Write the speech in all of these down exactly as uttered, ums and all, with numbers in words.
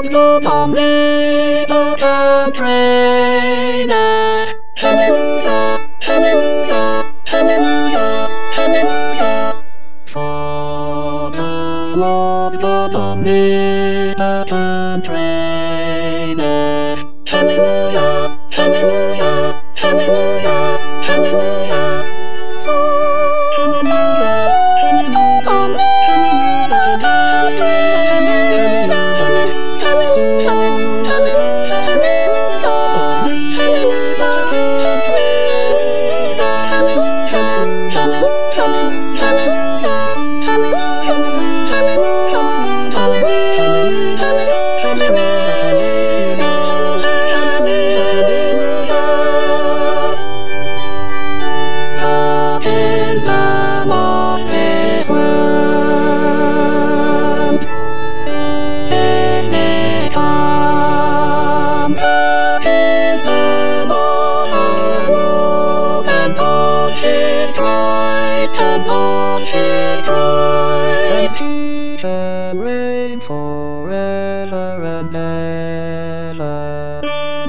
go Tom Little Can Trainer. Hallelujah, hallelujah, hallelujah, hallelujah. For the Lord God omnipotent reigneth. Hallelujah, hallelujah, hallelujah, hallelujah. For the Lord omnipotent reigneth. Reign forever and ever.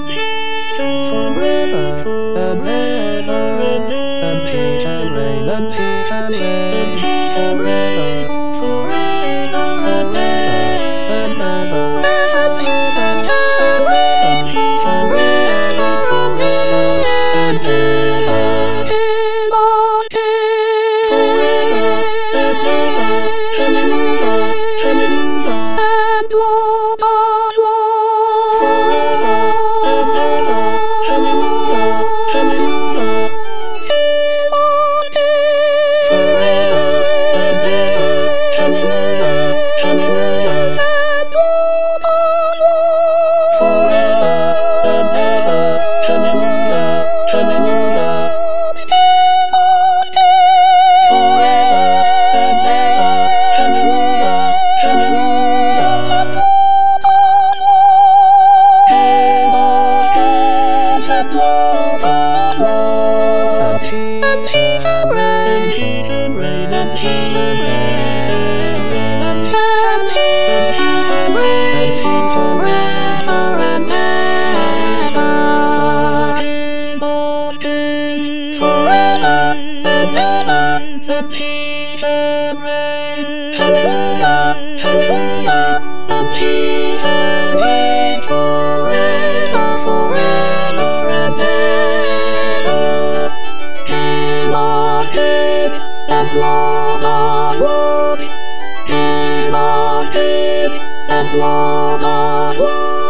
Forever and ever. And peace and reign and peace and reign. Forever, forever and ever and ever. Hallelujah, hallelujah, and peace and reign forever, forever and ever. King of kings and Lord of lords, King of kings and Lord of lords.